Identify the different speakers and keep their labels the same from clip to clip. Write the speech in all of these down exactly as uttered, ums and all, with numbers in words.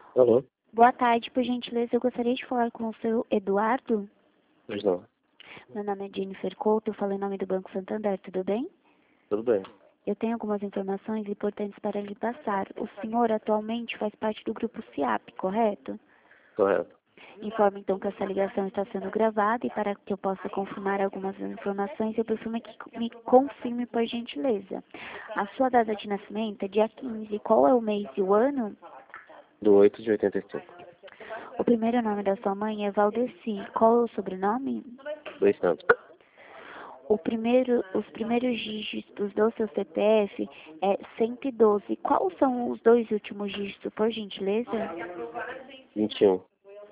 Speaker 1: Alô?
Speaker 2: Boa tarde, por gentileza, eu gostaria de falar com o seu Eduardo.
Speaker 1: Pois não.
Speaker 2: Meu nome é Jennifer Couto, eu falo em nome do Banco Santander, tudo bem?
Speaker 1: Tudo bem.
Speaker 2: Eu tenho algumas informações importantes para lhe passar. O senhor atualmente faz parte do grupo SIAP, correto?
Speaker 1: Correto.
Speaker 2: Informo então que essa ligação está sendo gravada e para que eu possa confirmar algumas informações, eu preciso que me confirme por gentileza. A sua data de nascimento é dia quinze, qual é o mês e o ano?
Speaker 1: Do oito de oitenta e cinco.
Speaker 2: O primeiro nome da sua mãe é Valdeci, qual é o sobrenome?
Speaker 1: Dois Santos.
Speaker 2: O primeiro, os primeiros dígitos do seu C P F é cento e doze. Quais são os dois últimos dígitos, por gentileza?
Speaker 1: vinte e um.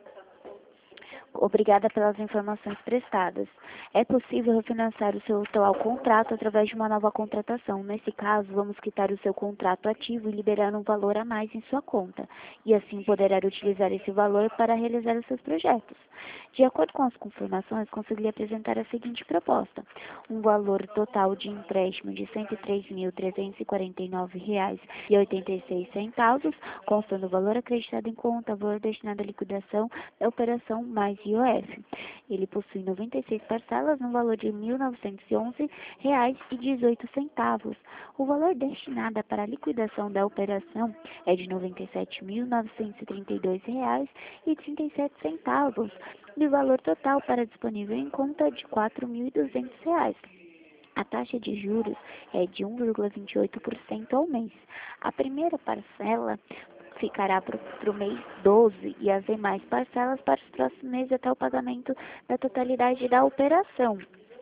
Speaker 2: Obrigada pelas informações prestadas. É possível refinanciar o seu atual contrato através de uma nova contratação. Nesse caso, vamos quitar o seu contrato ativo e liberar um valor a mais em sua conta. E assim poderá utilizar esse valor para realizar os seus projetos. De acordo com as confirmações, consegui apresentar a seguinte proposta. Um valor total de empréstimo de cento e três mil trezentos e quarenta e nove reais e oitenta e seis centavos, constando o valor acreditado em conta, valor destinado à liquidação da operação mais I O F. Ele possui noventa e seis parcelas no valor de mil novecentos e onze reais e dezoito centavos. O valor destinado para a liquidação da operação é de noventa e sete mil novecentos e trinta e dois reais e trinta e sete centavos. E o valor total para disponível em conta é de quatro mil e duzentos reais. A taxa de juros é de um vírgula vinte e oito por cento ao mês. A primeira parcela ficará para o mês doze e as demais parcelas para os próximos meses até o pagamento da totalidade da operação.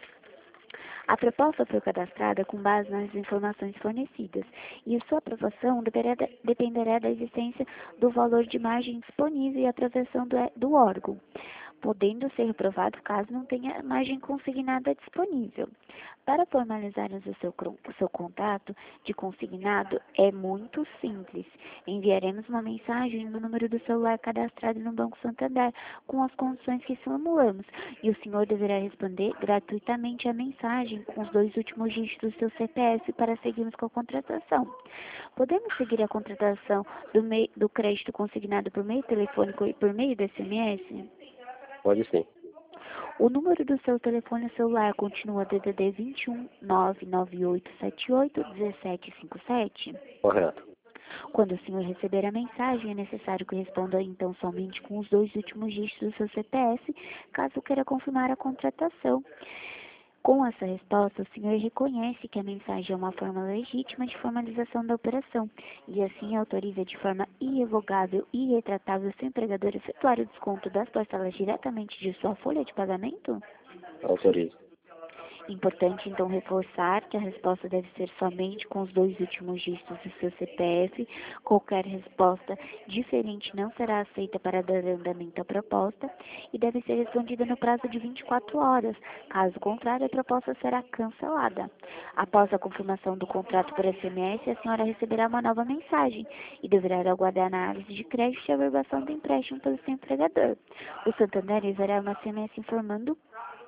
Speaker 2: A proposta foi cadastrada com base nas informações fornecidas e sua aprovação deverá, dependerá da existência do valor de margem disponível e aprovação do, do órgão, podendo ser reprovado caso não tenha margem consignada disponível. Para formalizarmos o seu, o seu contrato de consignado é muito simples. Enviaremos uma mensagem no número do celular cadastrado no Banco Santander com as condições que formulamos e o senhor deverá responder gratuitamente a mensagem com os dois últimos dígitos do seu C P F para seguirmos com a contratação. Podemos seguir a contratação do, meio, do crédito consignado por meio telefônico e por meio do S M S?
Speaker 1: Pode sim.
Speaker 2: O número do seu telefone celular continua D D D vinte e um, nove nove oito sete oito, um sete cinco sete?
Speaker 1: Correto.
Speaker 2: Quando o senhor receber a mensagem, é necessário que responda então somente com os dois últimos dígitos do seu C P F, caso queira confirmar a contratação. Com essa resposta, o senhor reconhece que a mensagem é uma forma legítima de formalização da operação e assim autoriza de forma irrevogável e irretratável seu empregador a efetuar o desconto das parcelas diretamente de sua folha de pagamento?
Speaker 1: Autorizo.
Speaker 2: Importante, então, reforçar que a resposta deve ser somente com os dois últimos dígitos do seu C P F. Qualquer resposta diferente não será aceita para dar andamento à proposta e deve ser respondida no prazo de vinte e quatro horas. Caso contrário, a proposta será cancelada. Após a confirmação do contrato por S M S, a senhora receberá uma nova mensagem e deverá aguardar a análise de crédito e a averbação do empréstimo pelo seu empregador. O Santander enviará uma S M S informando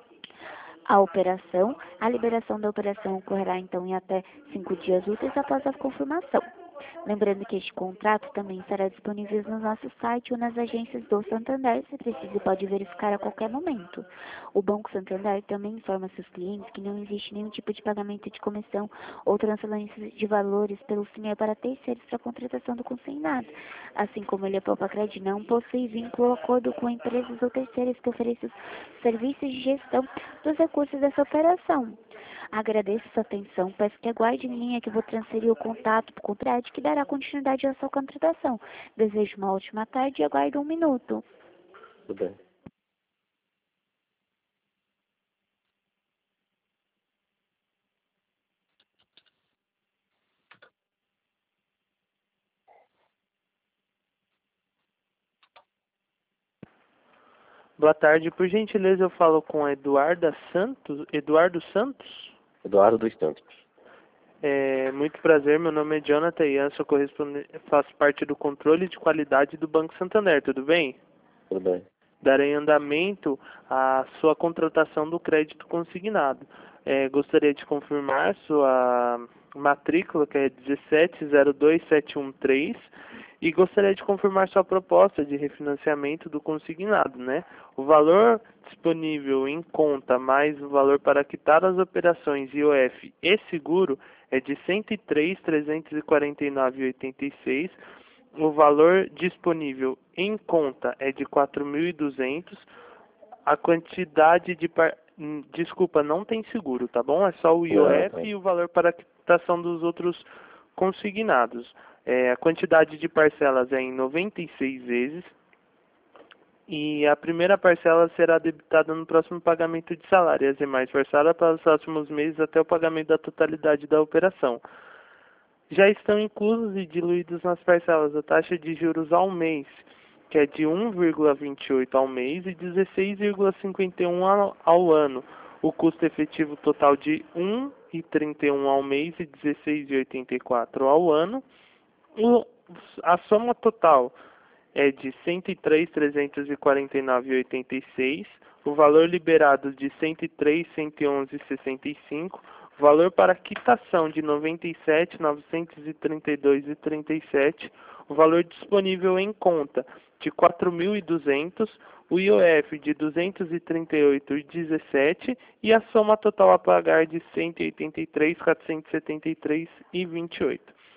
Speaker 2: a operação. A liberação da operação ocorrerá então em até cinco dias úteis após a confirmação. Lembrando que este contrato também estará disponível no nosso site ou nas agências do Santander, se preciso pode verificar a qualquer momento. O Banco Santander também informa seus clientes que não existe nenhum tipo de pagamento de comissão ou transferência de valores pelo senhor para terceiros para a contratação do consignado. Assim como ele, a Popacred, não possui vínculo ou acordo com empresas ou terceiros que ofereçam serviços de gestão dos recursos dessa operação. Agradeço sua atenção, peço que aguarde em linha que vou transferir o contato para o contrato que dará continuidade à sua contratação. Desejo uma ótima tarde e aguardo um minuto.
Speaker 1: Tudo bem.
Speaker 3: Boa tarde, por gentileza eu falo com Eduarda Santos, Eduardo Santos.
Speaker 1: Eduardo dos Santos.
Speaker 3: É, muito prazer, meu nome é Jonathan Ian, sou correspondente, faço parte do controle de qualidade do Banco Santander, tudo bem?
Speaker 1: Tudo bem.
Speaker 3: Darei andamento à sua contratação do crédito consignado. É, gostaria de confirmar sua matrícula, que é um sete zero dois sete um três, E gostaria de confirmar sua proposta de refinanciamento do consignado, né? O valor disponível em conta mais o valor para quitar as operações I O F e seguro é de cento e três mil trezentos e quarenta e nove reais e oitenta e seis centavos. O valor disponível em conta é de quatro mil e duzentos reais. A quantidade de... Par... Desculpa, não tem seguro, tá bom? É só o I O F
Speaker 1: Ah, tá.
Speaker 3: e o valor para quitação dos outros consignados. É, a quantidade de parcelas é em noventa e seis vezes e a primeira parcela será debitada no próximo pagamento de salário e as demais parcelas para os próximos meses até o pagamento da totalidade da operação. Já estão inclusos e diluídos nas parcelas a taxa de juros ao mês, que é de um vírgula vinte e oito ao mês e dezesseis vírgula cinquenta e um ao, ao ano. O custo efetivo total de um vírgula trinta e um ao mês e dezesseis vírgula oitenta e quatro ao ano. O, a soma total é de cento e três mil trezentos e quarenta e nove reais e oitenta e seis centavos. O valor liberado de cento e três mil cento e onze reais e sessenta e cinco centavos. Valor para quitação de noventa e sete mil novecentos e trinta e dois reais e trinta e sete centavos. O valor disponível em conta de quatro mil e duzentos reais, o I O F de duzentos e trinta e oito reais e dezessete centavos e a soma total a pagar de cento e oitenta e três mil quatrocentos e setenta e três reais e vinte e oito centavos.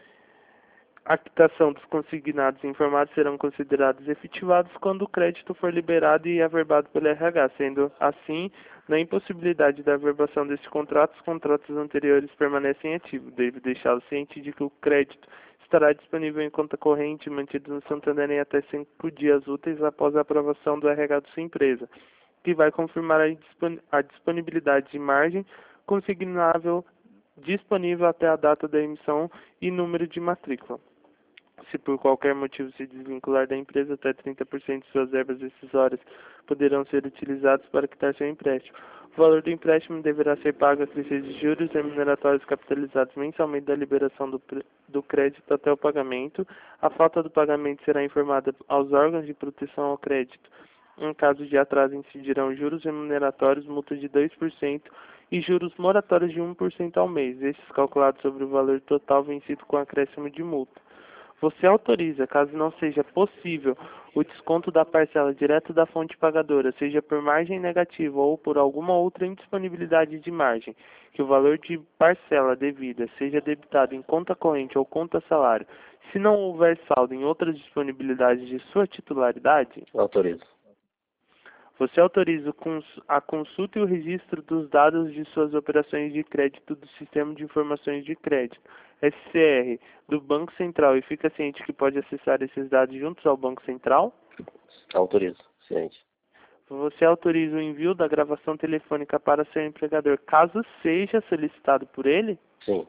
Speaker 3: A quitação dos consignados informados serão considerados efetivados quando o crédito for liberado e averbado pelo R H, sendo assim, na impossibilidade da averbação deste contrato, os contratos anteriores permanecem ativos. Deve deixá-lo ciente de que o crédito estará disponível em conta corrente mantido no Santander em até cinco dias úteis após a aprovação do R H de sua empresa, que vai confirmar a disponibilidade de margem consignável disponível até a data da emissão e número de matrícula. Se por qualquer motivo se desvincular da empresa, até trinta por cento de suas verbas decisórias poderão ser utilizados para quitar seu empréstimo. O valor do empréstimo deverá ser pago a crescer de juros remuneratórios capitalizados mensalmente da liberação do, do crédito até o pagamento. A falta do pagamento será informada aos órgãos de proteção ao crédito. Em caso de atraso, incidirão juros remuneratórios, multa de dois por cento e juros moratórios de um por cento ao mês, estes calculados sobre o valor total vencido com acréscimo de multa. Você autoriza, caso não seja possível, o desconto da parcela direto da fonte pagadora, seja por margem negativa ou por alguma outra indisponibilidade de margem, que o valor de parcela devida seja debitado em conta corrente ou conta salário, se não houver saldo em outras disponibilidades de sua titularidade?
Speaker 1: Autorizo.
Speaker 3: Você autoriza a consulta e o registro dos dados de suas operações de crédito do Sistema de Informações de Crédito, S C R, do Banco Central e fica ciente que pode acessar esses dados juntos ao Banco Central?
Speaker 1: Autorizo, ciente.
Speaker 3: Você autoriza o envio da gravação telefônica para seu empregador, caso seja solicitado por ele?
Speaker 1: Sim.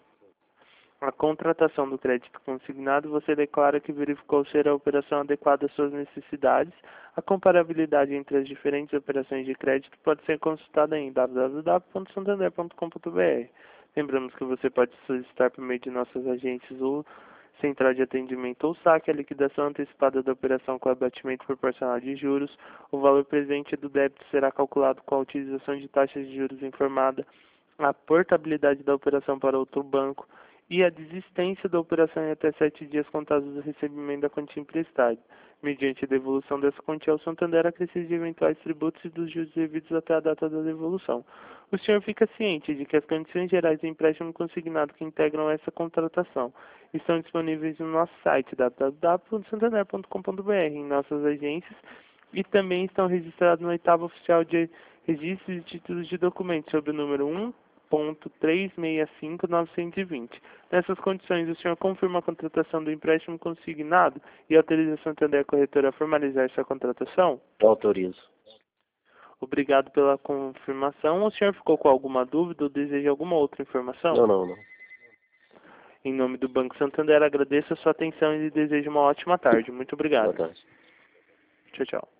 Speaker 3: A contratação do crédito consignado, você declara que verificou ser a operação adequada às suas necessidades. A comparabilidade entre as diferentes operações de crédito pode ser consultada em w w w ponto santander ponto com ponto b r. Lembramos que você pode solicitar por meio de nossas agências ou central de atendimento ou saque a liquidação antecipada da operação com abatimento proporcional de juros. O valor presente do débito será calculado com a utilização de taxas de juros informada, a portabilidade da operação para outro banco e a desistência da operação em até sete dias contados do recebimento da quantia emprestada. Mediante a devolução dessa quantia ao Santander, acrescido de eventuais tributos e dos juros devidos até a data da devolução. O senhor fica ciente de que as condições gerais de empréstimo consignado que integram essa contratação estão disponíveis no nosso site w w w ponto santander ponto com ponto b r, em nossas agências, e também estão registrados no oitavo oficial de registro de títulos de documentos, sob o número um ponto três seis cinco nove dois zero. Nessas condições, o senhor confirma a contratação do empréstimo consignado e autoriza a Santander Corretora a formalizar sua contratação?
Speaker 1: Autorizo.
Speaker 3: Obrigado pela confirmação. O senhor ficou com alguma dúvida ou deseja alguma outra informação?
Speaker 1: Não, não, não.
Speaker 3: Em nome do Banco Santander, agradeço a sua atenção e desejo uma ótima tarde. Muito obrigado.
Speaker 1: Boa tarde.
Speaker 3: Tchau, tchau.